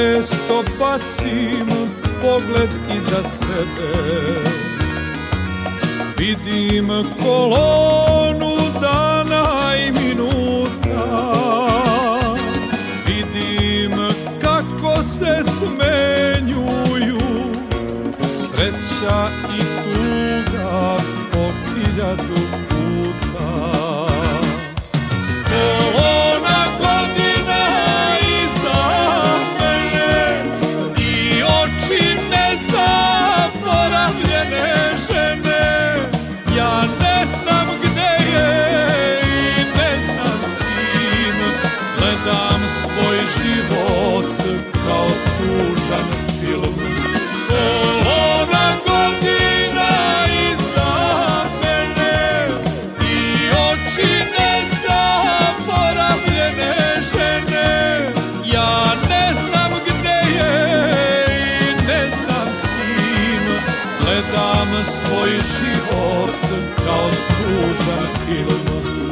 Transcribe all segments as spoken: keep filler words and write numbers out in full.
često bacim pogled iza sebe, vidim kolonu dana i minuta, vidim kako se smenjuju sreća i tuga po hiljadu puta. Kolona godina iza mene i oči nezaboravljene žene. Ja ne znam gde je i ne znam s kim, gledam svoj život kao tužan film. Kolona godina iza mene i oči nezaboravljene žene. Ja ne znam gde je i ne znam s kim, gledam svoj život kao tužan film.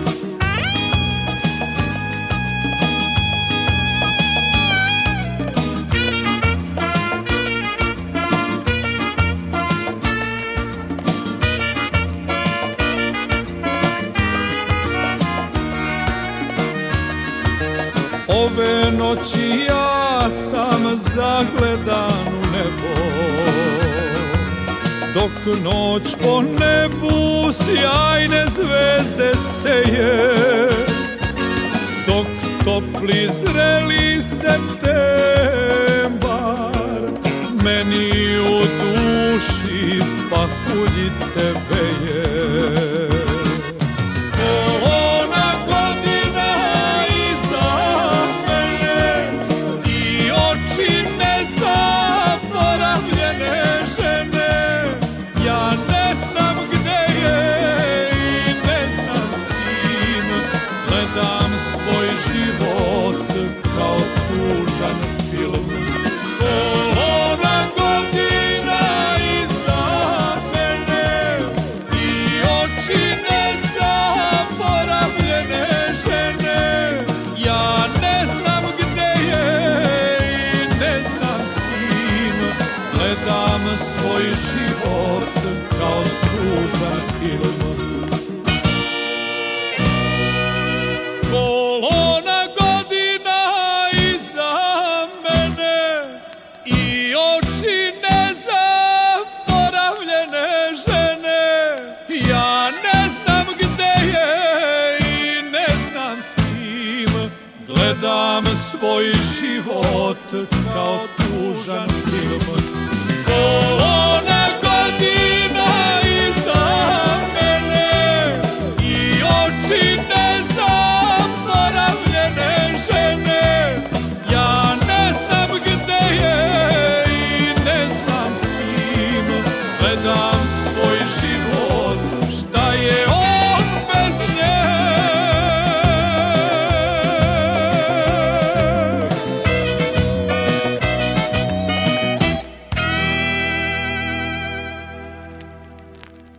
Ove noći ja sam zagledan u nebo, dok noć po nebu sjajne zvezde seje, dok topli zreli septembar meni u duši pahuljice veje. Svoj život kao tužan film. Kolona godina iza mene i oči nezaboravljene žene. Ja ne znam gde je i ne znam s kim, gledam svoj život kao tužan film.